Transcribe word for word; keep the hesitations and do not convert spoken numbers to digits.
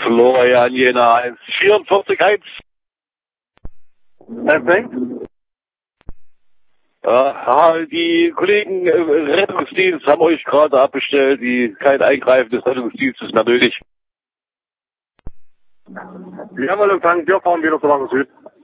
Florian Jena, eins vierundvierzig eins. Perfekt. Ja, die Kollegen äh, Rettungsdienst haben euch gerade abbestellt, die kein Eingreifen des Rettungsdienstes mehr nötig. Jawohl, Empfang, wir fahren wieder zur Wangen Süd.